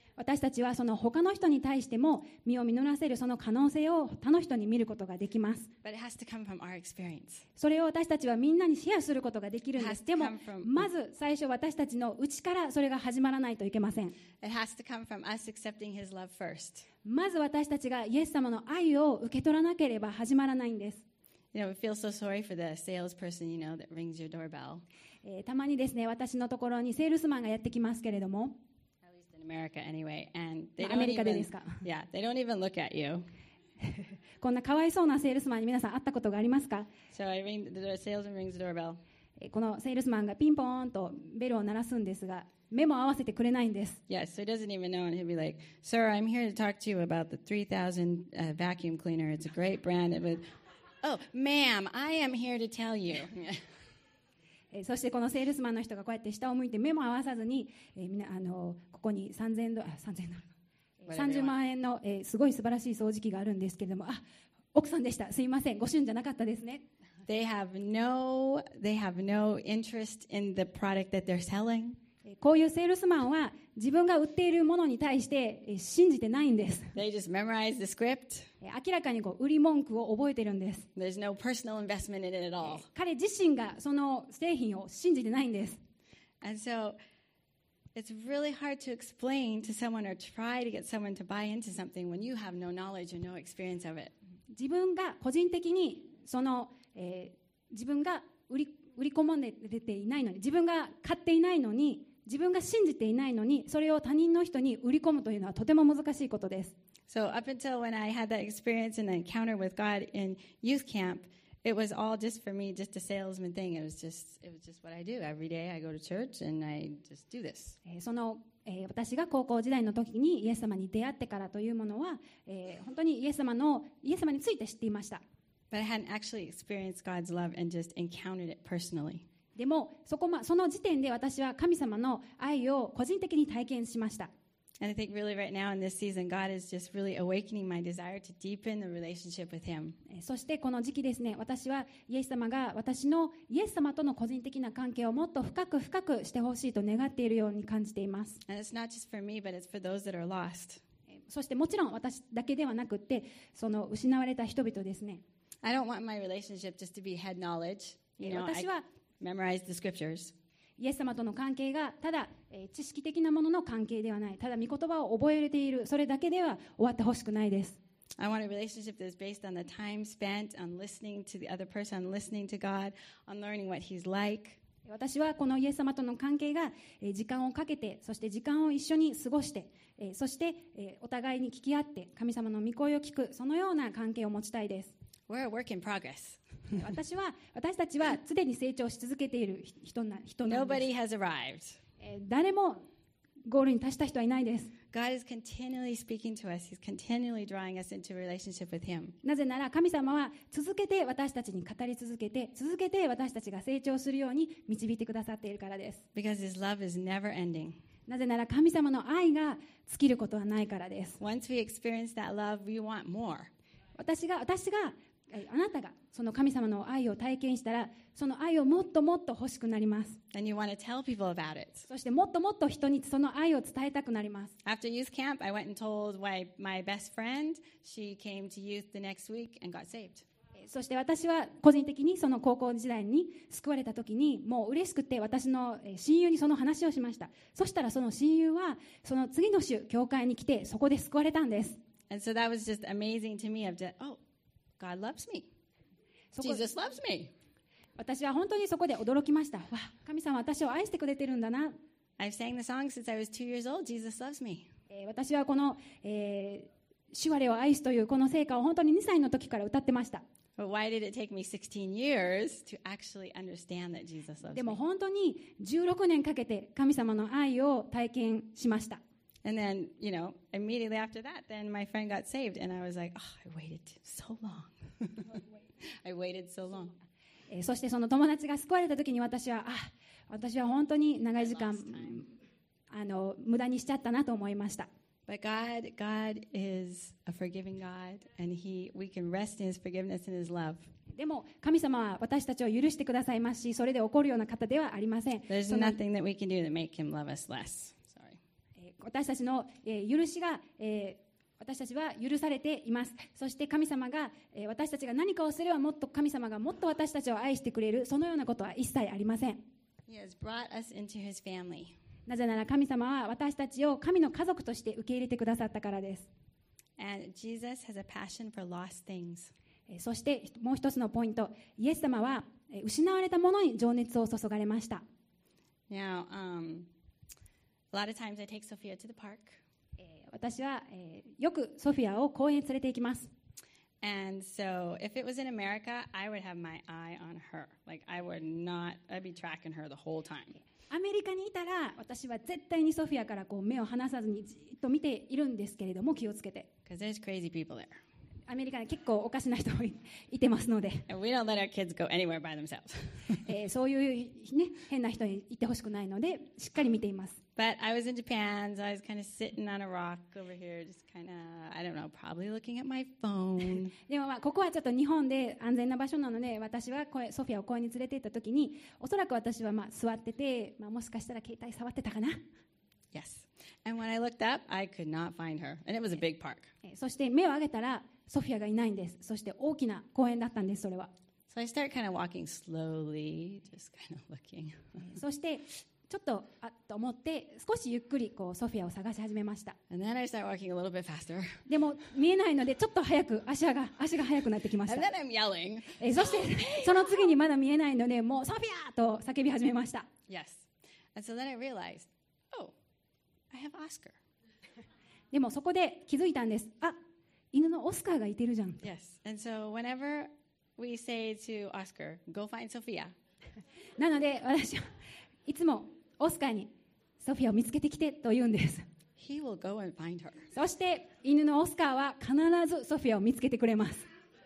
Speaker 1: 私たちはその他の人に対しても実を実らせるその可能性を他の人に見ることができます。
Speaker 2: But it has to come from our experience.
Speaker 1: それを私たちはみんなにシェアすることができるんです。でも
Speaker 2: It has to come from-
Speaker 1: まず最初私たちの内からそれが始まらないといけません。
Speaker 2: It has to come from us accepting His love first.
Speaker 1: まず私たちがイエス様の愛を受け取らなければ始まらないんです。
Speaker 2: You know, we feel so sorry for the salesperson, you know, that rings your doorbell.
Speaker 1: たまにですね、私のところにセールスマンがやってきますけれども、
Speaker 2: At least in America anyway. And they
Speaker 1: アメ
Speaker 2: don't
Speaker 1: リカで
Speaker 2: even,
Speaker 1: ですか。
Speaker 2: yeah, they don't even look at you.
Speaker 1: こんなかわいそうなセールスマンに皆さん会ったことがありますか？
Speaker 2: So the salesman rings the doorbell.
Speaker 1: このセールスマンがピンポーンとベルを鳴らすんですが、目も合わせてくれないんです。
Speaker 2: Yes, so he doesn't even know, and he'll be like, "Sir, I'm here to talk to you about the 3000 vacuum cleaner. It's a great brand." Oh, ma'am, I am here to tell you.
Speaker 1: そしてこのセールスマンの人がこうやって下を向いて目も合わさずに、ここに3000万円の、すごい素晴らしい掃除機があるんですけれども、あ、奥さんでした。すいません。ご主人じゃなかったですね。
Speaker 2: They have no interest in the product that they're selling.
Speaker 1: こういうセールスマンは自分が売っているものに対して信じてないんです。
Speaker 2: They just memorize the script.
Speaker 1: 明らかに売り文句を覚えてるんです。
Speaker 2: There's no personal investment in it at all.
Speaker 1: 彼自身がその製品を信じてないんです。
Speaker 2: And so it's really hard to explain to someone or try to get someone to buy into something when you have no knowledge or no experience of it.
Speaker 1: 自分が個人的に自分が売り込まれていないのに、自分が買っていないのに、自分が信じていないのに、それを他人の人に売り込むというのはとても難しいことです。
Speaker 2: So up until when I had that experience and encounter with God in youth camp, it was all just for me, just a salesman thing. It was just what I do every day. I go to church and I just do this.
Speaker 1: 私が高校時代の時にイエス様に出会ってからというものは、本当にイエス様について知っていました。
Speaker 2: But I hadn't actually experienced God's love and just encountered it personally.
Speaker 1: でもその時点で私は神様の愛を個人的に体験しました。
Speaker 2: And I think really right now in this season, God is just really awakening my desire to deepen the relationship with Him.
Speaker 1: そしてこの時期ですね、私はイエス様が私のイエス様との個人的な関係をもっと深くしてほしいと願っているように感じています。
Speaker 2: And it's not just for me, but it's for those that are lost.
Speaker 1: そしてもちろん私だけではなくって、その失われた人々ですね。
Speaker 2: I don't want my relationship just to be head knowledge. You know, I memorize the scriptures.
Speaker 1: イエス様との関係がただ、知識的なものの関係ではない。ただ御言葉を覚えている。それだけでは終わってほしくないです。
Speaker 2: I want a relationship that is based on the time spent on listening to the other person, on listening to God, on learning what He's like.
Speaker 1: 私はこのイエス様との関係が時間をかけて、そして時間を一緒に過ごして、そしてお互いに聞き合って神様の御声を聞く、そのような関係を持ちたいです。
Speaker 2: We're a work in progress.
Speaker 1: 私たちは常に成長し続けている人なんです。
Speaker 2: Nobody has arrived.
Speaker 1: 誰もゴールに達した人はいないです。
Speaker 2: God is continually speaking to us. He's continually drawing us into a relationship with Him.
Speaker 1: なぜなら神様は続けて私たちに語り続けて私たちが成長するように導いてくださっているからです。
Speaker 2: Because His love is never ending.
Speaker 1: なぜなら神様の愛が尽きることはないからです。
Speaker 2: Once we experience that love, we want more.
Speaker 1: あなたがその神様の愛を体験したら、その愛をもっともっと欲しくなります。
Speaker 2: And you want to tell people about it.
Speaker 1: そしてもっともっと人にその愛を伝えたくなります。
Speaker 2: After youth camp, I went and told my best friend. She came to youth the next week and got saved.
Speaker 1: そして私は個人的にその高校時代に救われた時にもう嬉しくて私の親友にその話をしました。そしたらその親友はその次の週教会に来てそこで救われたんです。
Speaker 2: And so that was just amazing to me. God loves me. Jesus loves me.
Speaker 1: 私は本当にそこで驚きました。わ、神様は私を愛してくれてるんだな。
Speaker 2: I've sang the song since I was 2 years old. Jesus loves me.
Speaker 1: 私はこの、主我を愛すというこの聖歌を本当に2歳の時から歌ってました。
Speaker 2: But why did it take me 16 years to actually understand that Jesus loves me?
Speaker 1: でも本当に16年かけて神様の愛を体験しました。
Speaker 2: And then, immediately after that, then my friend got saved. And I was like, I waited so long. I waited so long.
Speaker 1: そしてその友達が救われた時に私は本当に長い時間無駄にしちゃったなと思いました。
Speaker 2: But God is a forgiving God, and we can rest in His forgiveness and His love.
Speaker 1: でも神様は私たちを許してくださいますし、それで怒るような方ではありません。
Speaker 2: There's nothing that we can do to make Him love us less. Sorry.
Speaker 1: 私たちの、許しが、私たちは許されています。そして神様が、私たちが何かをすればもっと神様がもっと私たちを愛してくれる、そのようなことは一切ありません。
Speaker 2: He has brought us into his family.
Speaker 1: なぜなら神様は私たちを神の家族として受け入れてくださったからです。
Speaker 2: And Jesus has a passion for lost things.
Speaker 1: そしてもう一つのポイント、イエス様は失われたものに情熱を注がれました。
Speaker 2: Now, a lot of times I take Sophia to the park.
Speaker 1: 私は、よくソフィアを公園へ連れて行きます。
Speaker 2: And so if it was in America, I would have my eye on her. Like I'd be tracking her the whole time.
Speaker 1: アメリカにいたら私は絶対にソフィアからこう目を離さずにじっと見ているんですけれども、気をつけて。
Speaker 2: Because there's crazy people there.
Speaker 1: アメリカに結構おかしな人も いてますので、
Speaker 2: And we don't let our kids go anywhere by themselves.
Speaker 1: そういう、ね、変な人にいてほしくないのでしっかり見ています。
Speaker 2: But I was in Japan, so I was kind of sitting on a rock over here, just kind of, I don't know, probably looking at my phone.
Speaker 1: でもここはちょっと日本で安全な場所なので、私はソフィアを公園に連れて行った時に、おそらく私は座ってて、もしかしたら携帯触ってたかな。
Speaker 2: Yes. And when I looked up, I could not find her. And it was a big park.
Speaker 1: そして目を上げたらソフィアがいないんです。そして大きな公園だったんです、それは。
Speaker 2: So I start kind of walking slowly, just kind of looking.
Speaker 1: そしてちょっとと思って少しゆっくりこうソフィアを探し始めました。
Speaker 2: And then I start walking a little bit faster.
Speaker 1: でも見えないのでちょっと早く足が速くなってきまし
Speaker 2: And
Speaker 1: た。
Speaker 2: then I'm yelling.
Speaker 1: そしてその次にまだ見えないので、もうソフィアと叫び始めました。
Speaker 2: Yes. And so then I realized, oh, I have Oscar.
Speaker 1: でもそこで気づいたんです。犬のオスカーがいてるじゃん。
Speaker 2: Yes. And so whenever we say to Oscar, go find Sophia,
Speaker 1: なので私はいつもオスカーにソフィアを見つけてきてと言うんです。
Speaker 2: he will go and find her.
Speaker 1: そして犬のオスカーは必ずソフィアを見つけてくれます。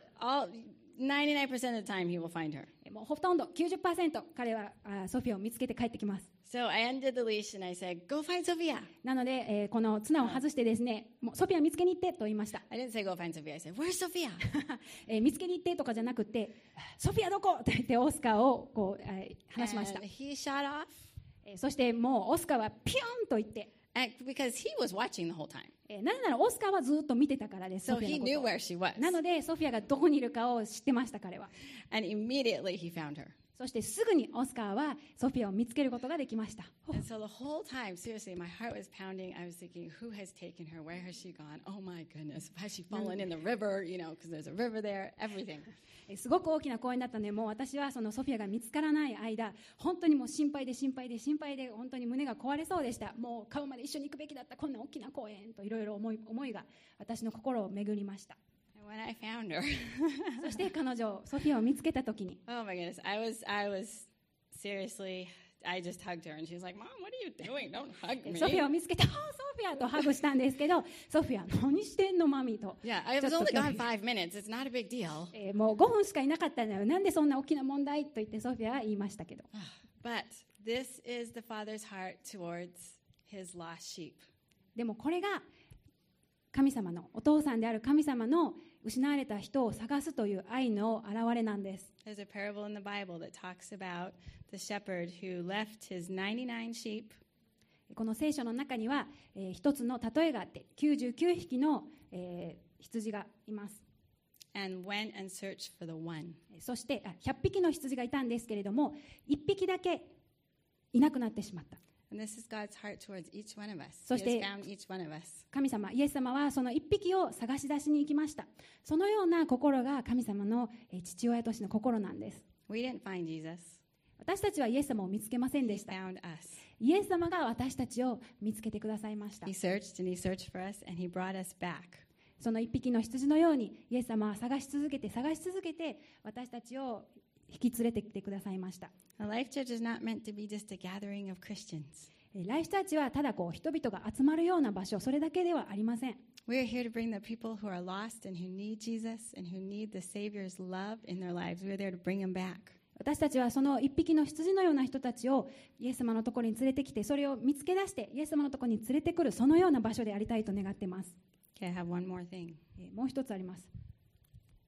Speaker 2: 99% of the time he will find her.
Speaker 1: もうほとんど 90% 彼はソフィアを見つけて帰ってきます。
Speaker 2: So I undid the leash and I said, go find Sophia.
Speaker 1: なので、この綱を外してですね、もうソフィア見つけに行ってと言いました。
Speaker 2: I didn't say go find Sophia. I said, where's Sophia?
Speaker 1: 見つけに行ってとかじゃなくて、ソフィアどこ？と言ってオスカーをこう、話しました。
Speaker 2: And he shot off.
Speaker 1: そしてもうオスカーはピューンと言って、
Speaker 2: Because he was watching the whole time.
Speaker 1: なぜならオスカーはずっと見てたからです。
Speaker 2: So
Speaker 1: ソフィ
Speaker 2: he
Speaker 1: アの
Speaker 2: knew
Speaker 1: ことを。
Speaker 2: where she was.
Speaker 1: なのでソフィアがどこにいるかを知ってました、彼は。
Speaker 2: And immediately he found her.
Speaker 1: そしてすぐにオスカーはソフィアを見つけることができました。
Speaker 2: And so the whole time, seriously, my heart was pounding. I was thinking, who has taken her? Where has she gone? Oh my goodness. Has she fallen in the river? You know, because there's a river there. Everything.
Speaker 1: すごく大きな公園だったので、もう私はそのソフィアが見つからない間、本当にもう心配で本当に胸が壊れそうでした。もう買うまで一緒に行くべきだった、こんな大きな公園といろいろ思いが私の心を巡りました。
Speaker 2: And when I found her,
Speaker 1: そして彼女ソフィアを見つけた時に、
Speaker 2: oh my goodness, I was seriously, I just hugged her and she was like, Mom, what are you doing? Don't hug me.
Speaker 1: ソフィアを見つけて、ソフィアとハグしたんですけど、ソフィア何してんのマミと。
Speaker 2: Yeah, I was only gone 5 minutes. It's not a big deal.
Speaker 1: もう5分しかいなかったのよ。なんでそんな大きな問題と言ってソフィアは言いましたけど。
Speaker 2: But this is the Father's heart towards his lost sheep.
Speaker 1: でもこれが神様の、お父さんである神様の失われた人を探すという愛の表れなんです。
Speaker 2: There's a parable in the Bible that talks about the shepherd who left his 99 sheep.
Speaker 1: この聖書の中には、一つの例えがあって99匹の、羊がいます。
Speaker 2: And went and searched for the one.
Speaker 1: そして100匹の羊がいたんですけれども、1匹だけいなくなってしまった。
Speaker 2: And this is God's heart towards each one of us. He
Speaker 1: そして
Speaker 2: has found each one of us.
Speaker 1: 神様、イエス様はその1匹を探し出しに行きました。そのような心が神様の父親としての心なんです。
Speaker 2: We didn't find Jesus.
Speaker 1: 私たちはイエス様を見つけませんで
Speaker 2: He
Speaker 1: した。
Speaker 2: found us.
Speaker 1: イエス様が私たちを見つけてくださいました。
Speaker 2: He searched and he searched for us and he brought us back.
Speaker 1: その1匹の羊のようにイエス様は探し続けて私たちを引き連れてきてくださいました。
Speaker 2: A life church is not meant to be just a gathering of Christians.
Speaker 1: ライフチャーチはただ人々が集まるような場所、それだけではありません。
Speaker 2: We are here to bring the people who are lost and who need Jesus and who need the Savior's love in their lives. We are there to bring them back.
Speaker 1: 私たちはその1匹の羊のような人たちをイエス様のところに連れてきて、それを見つけ出してイエス様のところに連れてくる、そのような場所でありたいと願っています。
Speaker 2: Okay, I have one more thing.
Speaker 1: もう一つあります。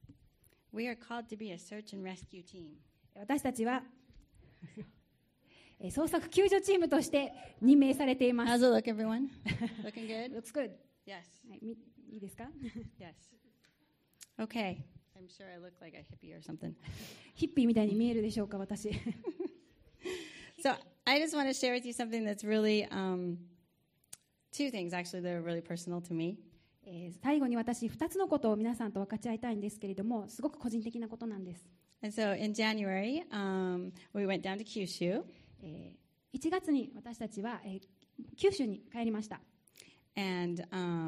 Speaker 2: We are called to be a search and rescue team.
Speaker 1: 私たちは捜索救助チームとして任命されています。
Speaker 2: How's it look, everyone? Looking good?
Speaker 1: Looks good.
Speaker 2: Yes.
Speaker 1: はい、いいですか？
Speaker 2: Yes. Okay. I'm sure I look like a hippie or something.
Speaker 1: ヒッピーみたいに見えるでしょうか、私。
Speaker 2: So I just want to share with you something that's really, two things actually that are really personal to me.
Speaker 1: 最後に私2つのことを皆さんと分かち合いたいんですけれども、すごく個人的なことなんです。
Speaker 2: And so in January, we went down to Kyushu.
Speaker 1: 1月に私たちは、九州に帰りました。
Speaker 2: And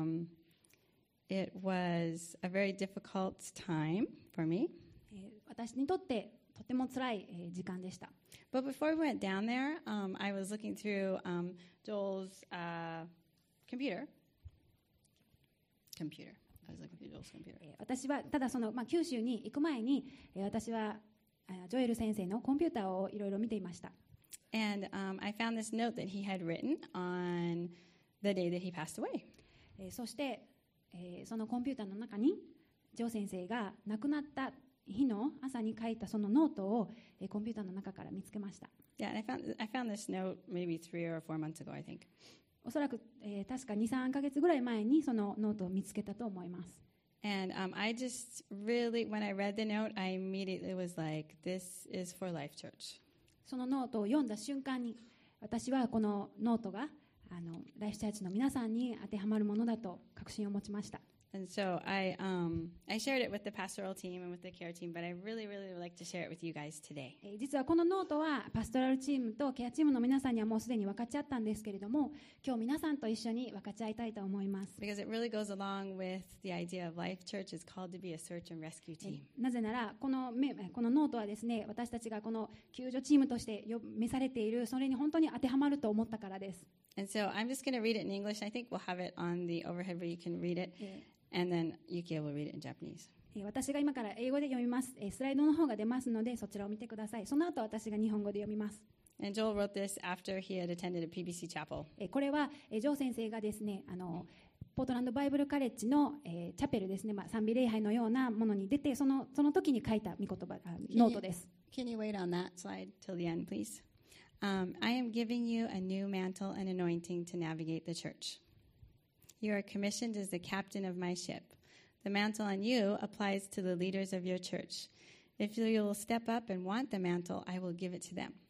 Speaker 2: it was a very difficult time for me.
Speaker 1: 私にとってとても辛い、時間でした。
Speaker 2: But before we went down there, I was looking through Joel's computer. I was looking through Joel's computer.
Speaker 1: 私はただその、九州に行く前に、私はジョエル先生のコンピューターをいろいろ見ていました。
Speaker 2: And I found this note that he had written on the day that he passed away.
Speaker 1: そして、そのコンピューターの中にジョー先生が亡くなった日の朝に書いたそのノートを、コンピューターの中から見つけました。
Speaker 2: Yeah, and I found this note maybe 3 or 4 months ago, I think.
Speaker 1: おそらく、確か 2,3 ヶ月ぐらい前にそのノートを見つけたと思います。
Speaker 2: And I just really, when I read the note, I immediately was like, this is for Life Church.
Speaker 1: そのノートを読んだ瞬間に、私はこのノートがライフチャーチの皆さんに当てはまるものだと確信を持ちました。
Speaker 2: And so I shared it with the pastoral team and with the care team, but I really would like to share it with you guys today.
Speaker 1: 実はこのノートはパストラルチームとケアチームの皆さんにはもうすでに分かち合ったんですけれども、今日皆さんと一緒に分かち合いたいと思います。
Speaker 2: Because it really goes along with the idea of Life Church is called to be a search and rescue team.
Speaker 1: なぜならこのノートはですね、私たちがこの救助チームとして召されている、それに本当に当てはまると思ったからです。
Speaker 2: And so I'm just going to read it in English. I think we'll have it on the overhead where you can read it. And then Yuki will read it in Japanese.
Speaker 1: 私が今から英語で読みます。スライドの方が出ますので、そちらを見てください。その後私が日本語で読みます。
Speaker 2: And Joel wrote this after he had attended a PBC chapel.
Speaker 1: これはジョー先生がですね、ポートランドバイブルカレッジの、チャペルですね、賛美礼拝のようなものに出て、その時に書いた御言葉、ノートです。
Speaker 2: Can you wait on that slide till the end, please? I am giving you a new mantle and anointing to navigate the church. You are commissioned as the captain of my ship. The mantle on you applies to the leaders of your church. If you will step up and want the mantle, I will give it to them.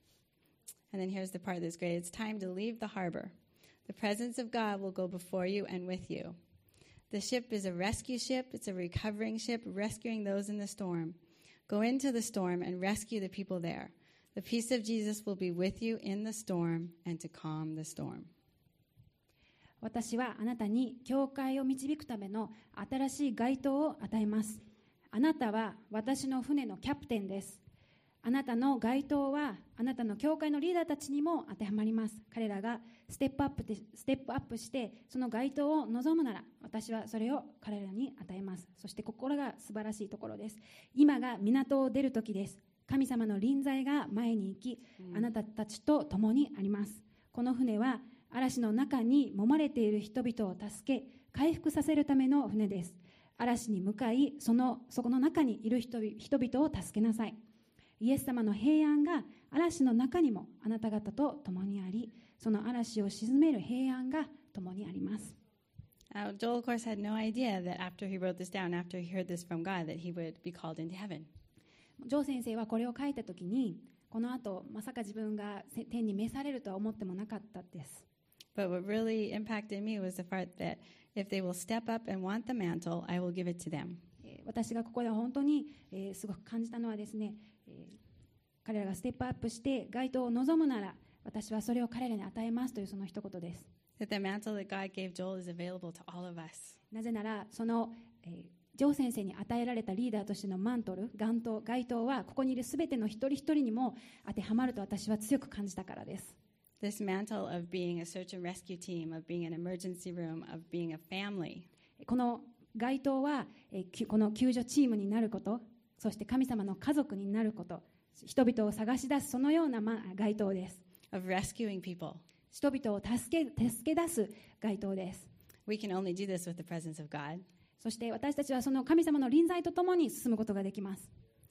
Speaker 2: And then here's the part that's great. It's time to leave the harbor. The presence of God will go before you and with you. The ship is a rescue ship. It's a recovering ship, rescuing those in the storm. Go into the storm and rescue the people there. The peace of Jesus will be with you in the storm and to calm the storm.
Speaker 1: 私はあなたに教会を導くための新しい街灯を与えます。あなたは私の船のキャプテンです。あなたの街灯はあなたの教会のリーダーたちにも当てはまります。彼らがステップアップしてその街灯を望むなら、私はそれを彼らに与えます。そしてここが素晴らしいところです。今が港を出る時です。神様の臨在が前に行き、あなたたちと共にあります。この船は嵐の中に揉まれている人々を助け回復させるための船です。嵐に向かいそこの中にいる人々を助けなさい。イエス様の平安が嵐の中にもあなた方と共にあり、その嵐を鎮める平安が共にあります。
Speaker 2: Joel, of course, had no idea that after he wrote this down, after he heard this from God, that he would be called into heaven.
Speaker 1: ジョー先生はこれを書いたときに、この後まさか自分が天に召されるとは思ってもなかったです。
Speaker 2: But what really impacted me was the part that if they will step up and want the mantle, I will give it to them.
Speaker 1: 私がここで本当に、すごく感じたのはですね、彼らがステップアップして街灯を望むなら、私はそれを彼らに与えますというその一言です。
Speaker 2: That the mantle that God gave Joel is available to all of us.
Speaker 1: なぜならその、ジョー先生に与えられたリーダーとしてのマントル、街灯はここにいるすべての一人一人にも当てはまると私は強く感じたからです。
Speaker 2: This mantle of being a search and rescue team, of being an emergency room, of being a family.
Speaker 1: この街灯は、この救助チームになること、そして神様の家族になること、人々を探し出すそのような街灯です。
Speaker 2: Of rescuing people.
Speaker 1: 人々を助け出す街灯です。
Speaker 2: We can only do this with the presence of God.
Speaker 1: そして私たちはその神様の臨在とともに進むことができます。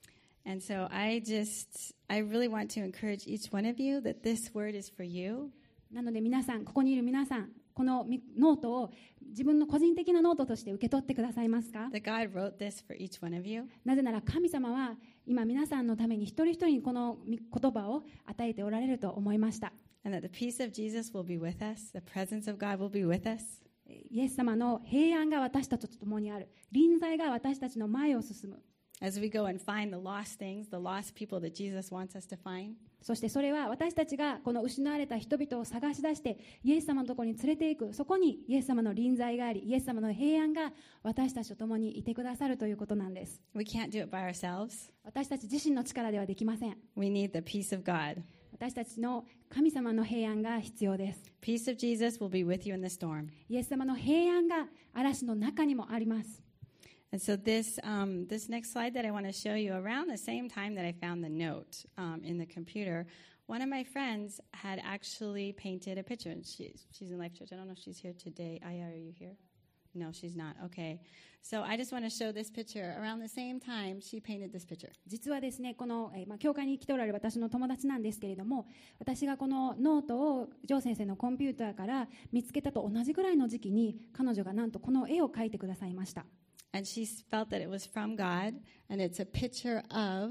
Speaker 2: And so I really want to encourage each one of you that this word is for you.
Speaker 1: なので皆さん、ここにいる皆さん、このノートを自分の個人的なノートとして受け取ってくださいますか？
Speaker 2: That God wrote this for each one of you.
Speaker 1: なぜなら神様は今皆さんのために一人一人にこの言葉を与えておられると思いました。
Speaker 2: And that the peace of Jesus will be with us. The presence of God will be with us.
Speaker 1: イエス様の平安が私たちと共にある。臨在が私たちの前を進む。
Speaker 2: As we go and find the lost things, the lost people that Jesus wants us to find.
Speaker 1: そしてそれは私たちがこの失われた人々を探し出してイエス様のところに連れていく。そこにイエス様の臨在があり、イエス様の平安が私たちと共にいてくださるということなんです。
Speaker 2: We can't do it by ourselves.
Speaker 1: 私たち自身の力ではできません。
Speaker 2: We need the peace of God.
Speaker 1: 私たちの神様の平安が必要です。
Speaker 2: Peace of Jesus will be with you in the storm.
Speaker 1: イエス様の平安が嵐の中にもあります。
Speaker 2: And so this next slide that I want to show you, around the same time that I found the note in the computer, one of my friends had actually painted a picture. And she's in Life Church. I don't know if she's here today. Aya, are you here? No, she's not. Okay. So I just want to show this picture. Around the same time, she painted this picture.
Speaker 1: 実はですね、この、教会に来ておられる私の友達なんですけれども、私がこのノートをジョー先生のコンピューターから見つけたと同じぐらいの時期に、彼女がなんとこの絵を描いてくださいました。
Speaker 2: And she felt that it was from God, and it's a picture of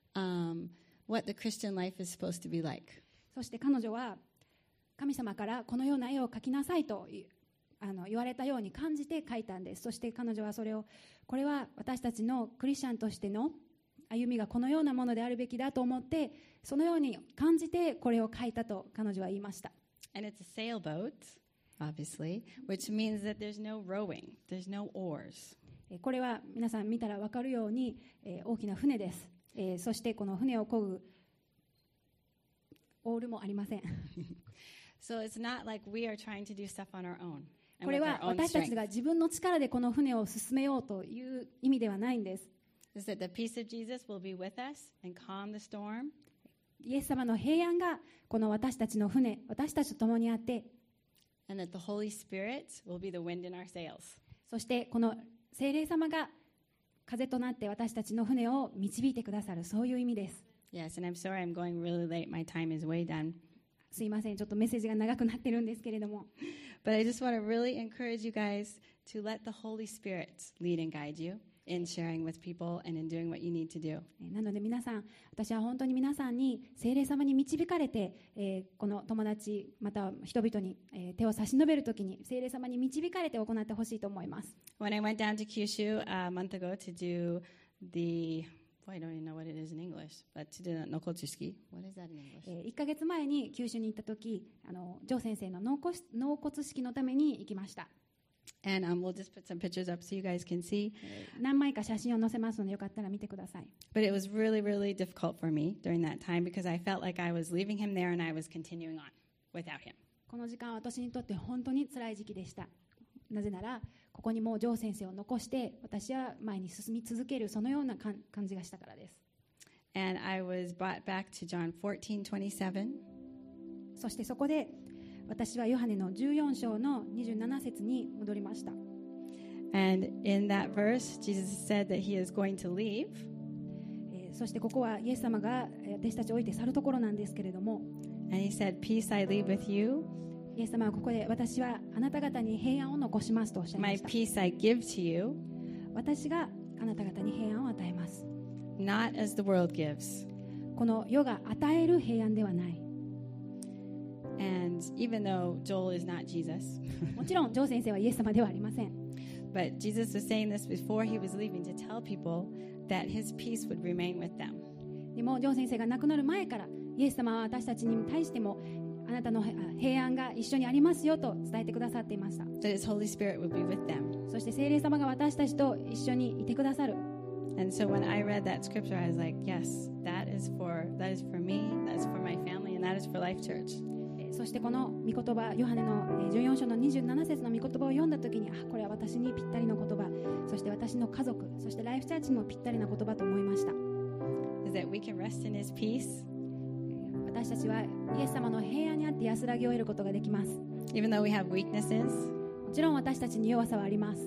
Speaker 2: what the Christian life is supposed to be like.
Speaker 1: そして彼女は神様からこのような絵を描きなさいと言われたように感じて描いたんです。そして彼女はこれは私たちのクリスチャンとしての歩みがこのようなものであるべきだと思って、そのように感じてこれを描いたと彼女は言いました。
Speaker 2: And it's a sailboat, obviously, which means that there's no rowing, there's no oars.
Speaker 1: これは皆さん見たら分かるように、大きな船です。そしてこの船を漕ぐオールもありません。
Speaker 2: So it's not like we are trying to do stuff on our own.
Speaker 1: これは私たちが自分の力でこの船を進めようという意味ではないんです。
Speaker 2: Is that the peace of Jesus will be with us and calm the storm?
Speaker 1: イエス様の平安がこの私たちの船、私たちと共にあって、
Speaker 2: And that the Holy Spirit will be the wind in our sails.
Speaker 1: そしてこの聖霊様が風となって私たちの船を導いてくださる、そういう意味です。
Speaker 2: Yes, and I'm sorry I'm going really late. My time is way done.
Speaker 1: すいません、ちょっとメッセージが長くなってるんですけれども。
Speaker 2: But I just want to really encourage you guys to let the Holy Spirit lead and guide you in sharing with people and in doing what you need to do.
Speaker 1: なので皆さん、私は本当に皆さんに聖霊様に導かれて、この友達または人々に、手を差し伸べるときに聖霊様に導かれて行ってほしいと思います。
Speaker 2: When I went down to Kyushu a month ago to do I don't even know what it is in English, but to do the Nokotsuski. What is that in English?
Speaker 1: 1ヶ月前に九州に行ったとき、ジョー先生の納骨式のために行きました。
Speaker 2: And we'll just put some pictures up so you guys can see.
Speaker 1: 何枚か写真を載せますのでよかったら見てください。
Speaker 2: But it was really, really difficult for me during that time because I felt like I was leaving him there and I was continuing on without him.
Speaker 1: この時間は私にとって本当に辛い時期でした。なぜならここにもうジョー先生を残して私は前に進み続ける、そのような感じがしたからです。
Speaker 2: And I was brought back to John 14:27.
Speaker 1: そしてそこで私はヨハネの14章の27節に戻りました。
Speaker 2: And in that verse, Jesus said that he is going to leave.
Speaker 1: そしてここはイエス様が私たちを置いて去るところなんですけれども、
Speaker 2: And he said, "Peace I leave with you.
Speaker 1: イエス様はここで私はあなた方に平安を残しますとおっしゃいま
Speaker 2: My
Speaker 1: した。
Speaker 2: peace I give to you,
Speaker 1: 私があなた方に平安を与えます。
Speaker 2: not as the world gives."
Speaker 1: この世が与える平安ではない。
Speaker 2: And even though Joel is not Jesus,
Speaker 1: もちろんジョー先生はイエス様ではありません。
Speaker 2: but Jesus was saying this before he was leaving to tell people that his peace would remain with them.
Speaker 1: でもジョー先生が亡くなる前からイエス様は私たちに対してもあなたの平安が一緒にありますよと伝えてくださっていました。
Speaker 2: That his Holy Spirit would be with them.
Speaker 1: そして聖霊様が私たちと一緒にいてくださる。
Speaker 2: And so when I read that scripture, I was like, yes, that is for me, that is for my family, and that is for Life Church.
Speaker 1: そしてこの御言葉、ヨハネの14章の27節の御言葉を読んだときに、これは私にぴったりの言葉、そして私の家族、そしてライフチャーチにもぴったりな言葉と思いました。
Speaker 2: Is that we can rest in his peace,
Speaker 1: 私たちはイエス様の平安にあって安らぎを得ることができます。
Speaker 2: even though we have weaknesses,
Speaker 1: もちろん私たちに弱さはあります。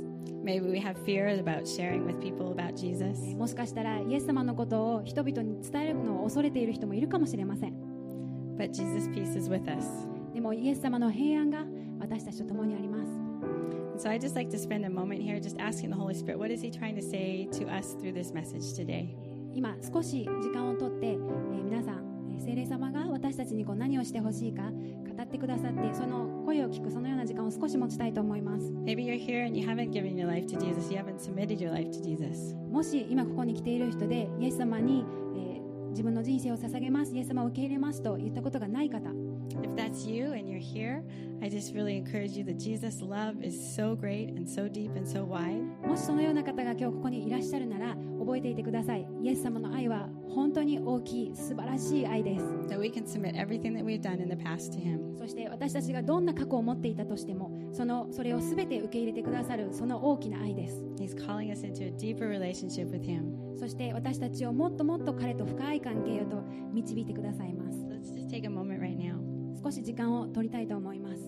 Speaker 2: Maybe we have fear about sharing with people about Jesus.
Speaker 1: もしかしたらイエス様のことを人々に伝えるのを恐れている人もいるかもしれません。
Speaker 2: But Jesus' peace is with us.
Speaker 1: でもイエス様の平安が私たちと共にあります。
Speaker 2: So I just like to spend a moment here just asking the Holy Spirit, what is He trying to say to us through this message today?
Speaker 1: 今少し時間をとって、皆さん聖霊様が私たちに何をしてほしいか語ってくださって、その声を聞くそのような時間を少し持ちたいと思います。
Speaker 2: Maybe you're here and you haven't given your life to Jesus. You haven't submitted your life to Jesus.
Speaker 1: もし今ここに来ている人でイエス様に、自分の人生を捧げます、イエス様を受け入れますと言ったことがない方、
Speaker 2: If that's you and you're here, I just really encourage you that Jesus' love is so great and so deep and so wide.
Speaker 1: もしそのような方が今日ここにいらっしゃるなら覚えていてください。イエス様の愛は本当に大きい素晴らしい愛です。
Speaker 2: That we can submit everything that we've done in the past to Him.
Speaker 1: そして私たちがどんな過去を持っていたとしてもそれを全て受け入れてくださるその大きな愛です。
Speaker 2: He's calling us into a deeper relationship with Him.
Speaker 1: そして私たちをもっともっと彼と深い関係へと導いてくださいます。
Speaker 2: So let's just take a moment right now.
Speaker 1: 少し時間を取りたいと思います。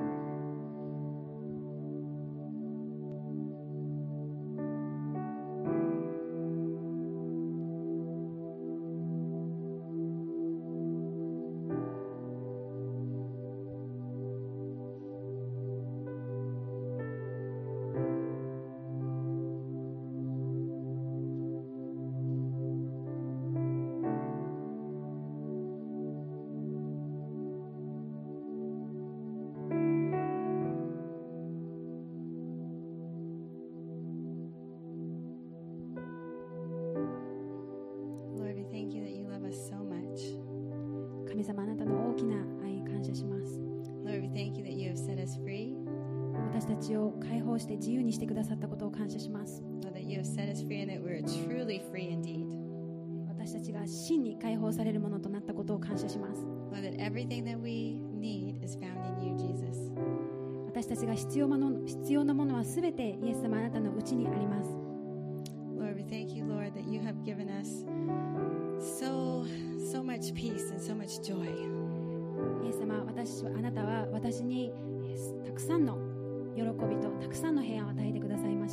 Speaker 1: 神様、あなたの大きな愛感謝します。
Speaker 2: Lord, we thank you that you have set us free.
Speaker 1: 私たちを解放して自由にしてくださったことを感謝します。
Speaker 2: Lord, that you have set us free and that we're truly free indeed.
Speaker 1: 私たちが真に解放されるものとなったことを感謝します。
Speaker 2: Lord, that everything that we need is found in you, Jesus.
Speaker 1: 私たちが必要なものはすべてイエス様あなたのうちにあります。
Speaker 2: Lord, we thank you, Lord, that you have given us so much peace and so much joy.
Speaker 1: イエス様、あなたは私にたくさんの喜びとたくさんの平安を与えてくださいました。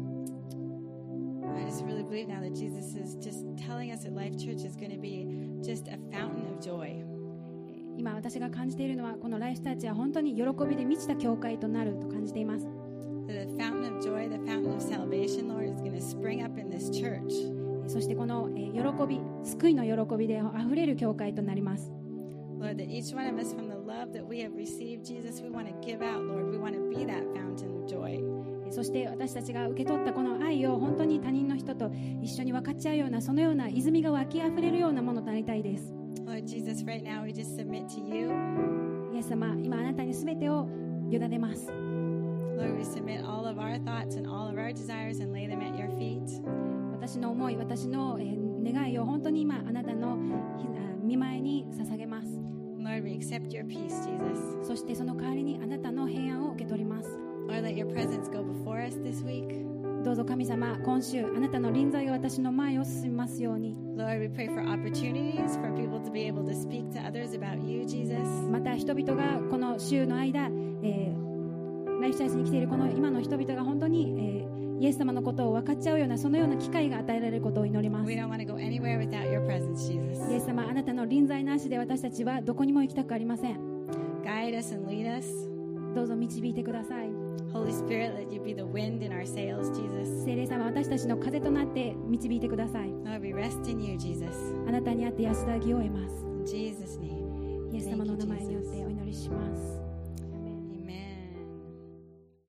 Speaker 2: I just really believe now that Jesus is just telling us that Life Church is going to be just a fountain of joy.
Speaker 1: 今私が感じているのは、このライフチャーチは本当に喜びで満ちた教会となると感じています。
Speaker 2: The fountain of joy, the fountain of salvation, Lord, is going to spring up in this church.
Speaker 1: そしてこの喜び、救いの喜びであふれる教会となります。
Speaker 2: Lord, that each one of us from the love that we have received, Jesus, we want to give out, Lord. We want to be that fountain of joy.
Speaker 1: そして私たちが受け取ったこの愛を本当に他人の人と一緒に分かち合うような、そのような泉が湧きあふれるようなものとなりたいです。
Speaker 2: Lord Jesus, right now we just submit to you.
Speaker 1: イエス様、今あなたに全てを委ねます。
Speaker 2: Lord, we submit all of our thoughts and all of our desires and lay them at your feet.
Speaker 1: 私の思い、私の願いを本当に今あなたの御前に捧げます。
Speaker 2: Lord, we accept your peace, Jesus.
Speaker 1: そしてその代わりにあなたの平安を受け取ります。
Speaker 2: Lord, let your presence go before us this week.
Speaker 1: どうぞ神様、今週あなたの臨在が私の前を進みますように。
Speaker 2: Lord, we pray for opportunities for people to be able to speak to others about you, Jesus.
Speaker 1: また人々がこの週の間、ライフチャーチに来ているこの今の人々が本当に、イエス様のことを分かっちゃうような、そのような機会が与えられることを祈ります。
Speaker 2: We don't want to go anywhere without your presence,
Speaker 1: イエ
Speaker 2: Jesus.
Speaker 1: ス様、あなたの臨在なしで私たちはどこにも行きたくありません。
Speaker 2: Guide us and lead us.
Speaker 1: どうぞ導いてください。
Speaker 2: Holy Spirit, let you be the wind in our sails, Jesus.
Speaker 1: 聖霊様、私たちの風となって導いてください。
Speaker 2: Lord, we rest in you, Jesus.
Speaker 1: あなたにあって安らぎを得ます。
Speaker 2: In Jesus' name.
Speaker 1: イエス様の名前によってお祈りします。